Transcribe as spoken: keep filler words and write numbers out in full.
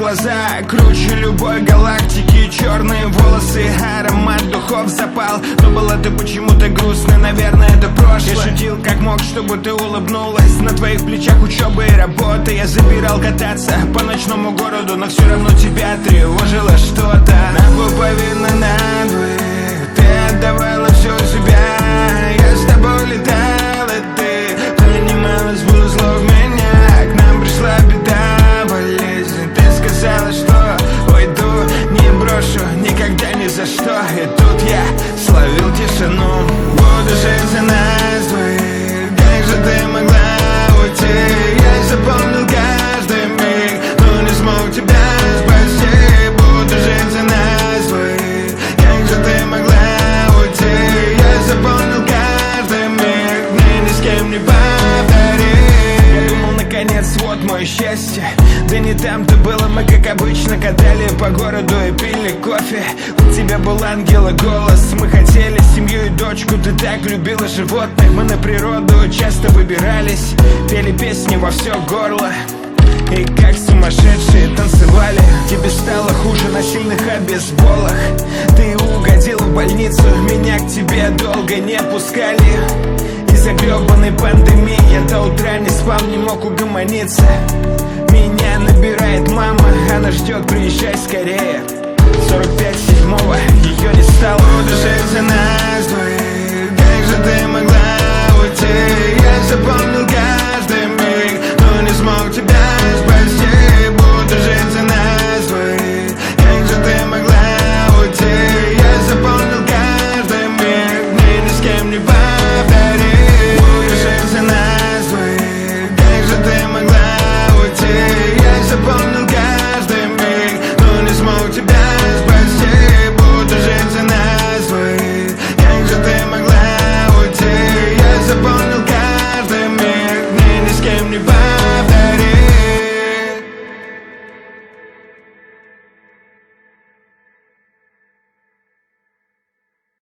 глаза круче любой галактики. Черные волосы, аромат духов запал. Но была ты почему-то грустной, наверное, это прошлое. Я шутил как мог, чтобы ты улыбнулась. На твоих плечах учеба и работа. Я забирал кататься по ночному городу, но все равно тебя тревожило что-то. На пуповину надвое ты отдавала все себя. Я с тобой летал, и ты принималась, было зло в меня. К нам пришла беда, болезнь. Ты сказала, что уйду, не брошу никогда ни за что. И тут я словил тишину. Буду жить за нас двоих. Как же ты могла уйти? Я запомнил каждый миг, но не смог тебя спасти. Буду жить за нас двоих. Как же ты могла уйти? Я запомнил каждый миг, мне ни с кем не повторить. Я думал, наконец, вот мое счастье. Да не там-то было, мы как обычно катали по городу и пили кофе. У тебя был ангел и голос. Мы хотели семью и дочку, ты так любила животных. Мы на природу часто выбирались, пели песни во все горло и как сумасшедшие танцевали. Тебе стало хуже на сильных обезболах. Ты угодила в больницу, меня к тебе долго не пускали. Из-за гребаной пандемии я до утра не спал, не мог угомониться. Меня набирает мама, она ждет, приезжай скорее. Сорок пять седьмого, ее не стало. Буду жить за нас